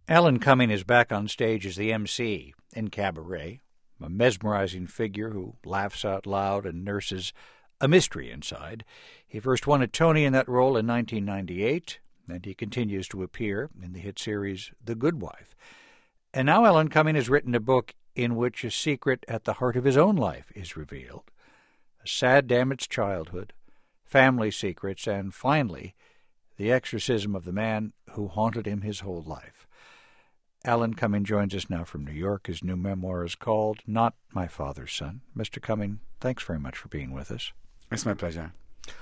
Alan Cumming is back on stage as the MC in Cabaret, a mesmerizing figure who laughs out loud and nurses a mystery inside. He first won a Tony in that role in 1998, and he continues to appear in the hit series The Good Wife. And now Alan Cumming has written a book in which a secret at the heart of his own life is revealed. A sad, damaged childhood, family secrets, and finally, the exorcism of the man who haunted him his whole life. Alan Cumming joins us now from New York. His new memoir is called Not My Father's Son. Mr. Cumming, thanks very much for being with us. It's my pleasure.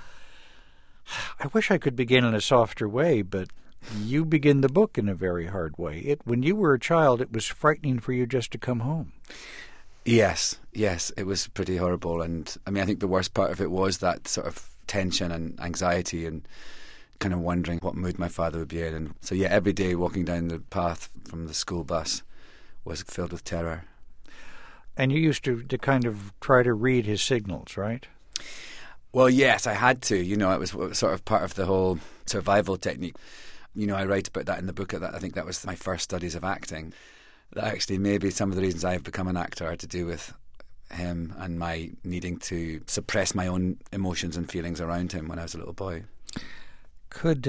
I wish I could begin in a softer way, but you begin the book in a very hard way. When you were a child, it was frightening for you just to come home. Yes, it was pretty horrible. And I mean, I think the worst part of it was that sort of tension and anxiety and kind of wondering what mood my father would be in. And so, yeah, every day walking down the path from the school bus was filled with terror. And you used to kind of try to read his signals, right? Well, yes, I had to. You know, it was sort of part of the whole survival technique. You know, I write about that in the book. I think that was my first studies of acting. That actually maybe some of the reasons I've become an actor are to do with him and my needing to suppress my own emotions and feelings around him when I was a little boy. Could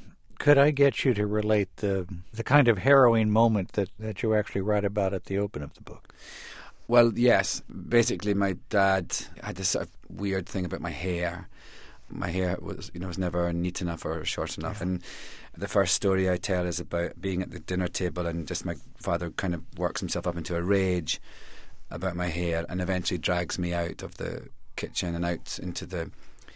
I get you to relate the kind of harrowing moment that you actually write about at the open of the book? Well, yes. Basically, my dad had this sort of weird thing about my hair. My hair was never neat enough or short enough. Yeah. And the first story I tell is about being at the dinner table and just my father kind of works himself up into a rage about my hair and eventually drags me out of the kitchen and out into the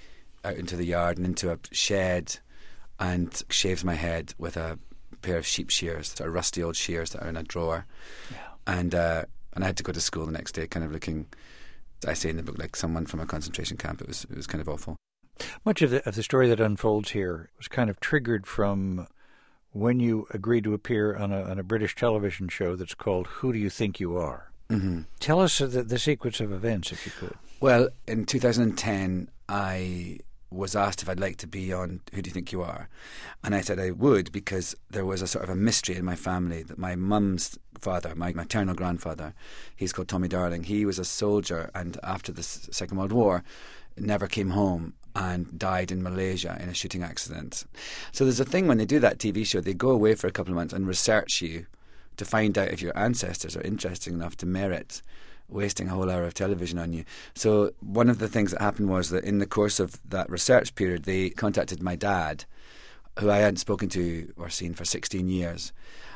yard and into a shed and shaves my head with a pair of sheep shears, sort of rusty old shears that are in a drawer. Yeah. And I had to go to school the next day kind of looking, I say in the book, like someone from a concentration camp. It was kind of awful. Much of the story that unfolds here was kind of triggered from when you agreed to appear on a British television show that's called Who Do You Think You Are? Mm-hmm. Tell us the sequence of events, if you could. Well, in 2010, I was asked if I'd like to be on Who Do You Think You Are? And I said I would because there was a sort of a mystery in my family that my mum's father, my maternal grandfather, he's called Tommy Darling, he was a soldier and after the Second World War never came home and died in Malaysia in a shooting accident. So there's a thing when they do that TV show, they go away for a couple of months and research you to find out if your ancestors are interesting enough to merit wasting a whole hour of television on you. So one of the things that happened was that in the course of that research period, they contacted my dad, who I hadn't spoken to or seen for 16 years.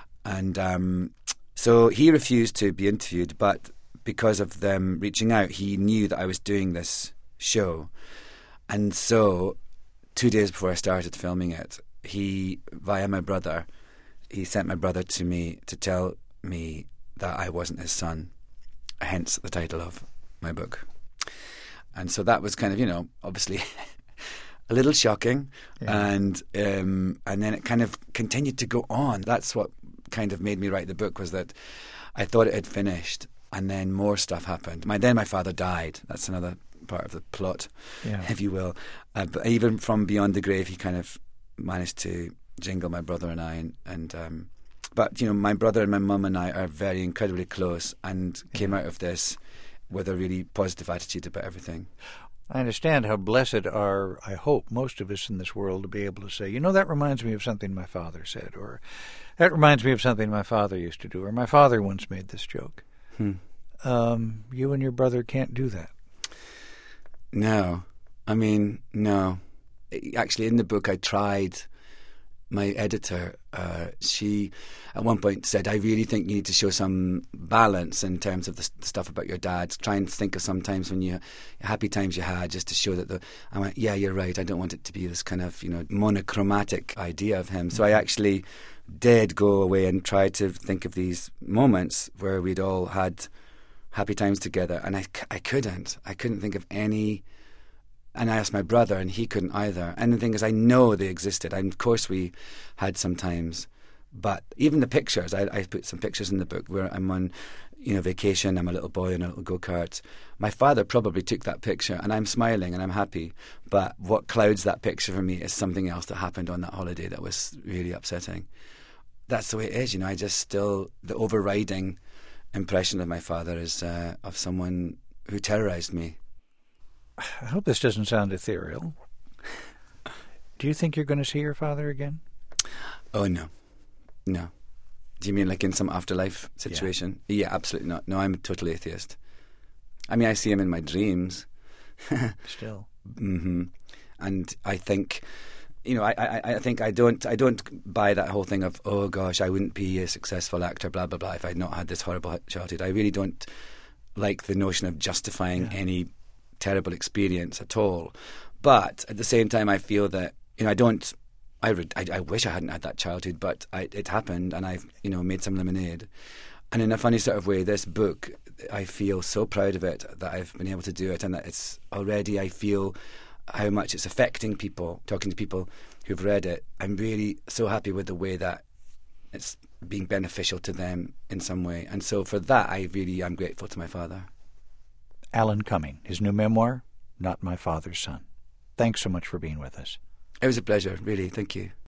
And so he refused to be interviewed, but because of them reaching out, he knew that I was doing this show. And so 2 days before I started filming it, he, via my brother, he sent my brother to me to tell me that I wasn't his son. Hence the title of my book. And so that was kind of, obviously a little shocking. Yeah. And then it kind of continued to go on. That's what kind of made me write the book, was that I thought it had finished and then more stuff happened. Then my father died. That's another part of the plot, yeah, if you will. But even from beyond the grave, he kind of managed to jingle my brother and I. But, my brother and my mum and I are very incredibly close and came out of this with a really positive attitude about everything. I understand how blessed are, I hope, most of us in this world to be able to say, that reminds me of something my father said, or that reminds me of something my father used to do, or my father once made this joke. You and your brother can't do that. No. No. Actually, in the book, I tried. My editor, she at one point said, I really think you need to show some balance in terms of the stuff about your dad. Try and think of some times when happy times you had, just to show that I went, yeah, you're right. I don't want it to be this kind of, monochromatic idea of him. So I actually did go away and try to think of these moments where we'd all had happy times together. And I couldn't think of any. And I asked my brother, and he couldn't either. And the thing is, I know they existed. And of course, we had some times. But even the pictures, I put some pictures in the book where I'm on, vacation. I'm a little boy in a little go-kart. My father probably took that picture, and I'm smiling and I'm happy. But what clouds that picture for me is something else that happened on that holiday that was really upsetting. that's the way it is. You know, I just still, the overriding impression of my father is of someone who terrorized me. I hope this doesn't sound ethereal. Do you think you're going to see your father again? Oh, no. No. Do you mean like in some afterlife situation? Yeah, absolutely not. No, I'm a total atheist. I mean, I see him in my dreams. Still. Mm-hmm. And I think, you know, I think I don't buy that whole thing of, oh gosh, I wouldn't be a successful actor, blah, blah, blah, if I'd not had this horrible childhood. I really don't like the notion of justifying any terrible experience at all. But at the same time, I feel that, you know, I wish I hadn't had that childhood, but it happened, and I've, you know, made some lemonade. And in a funny sort of way, this book, I feel so proud of it that I've been able to do it, and that it's already, I feel how much it's affecting people, talking to people who've read it. I'm really so happy with the way that it's being beneficial to them in some way. And so for that, I really am grateful to my father. Alan Cumming, his new memoir, Not My Father's Son. Thanks so much for being with us. It was a pleasure, really. Thank you.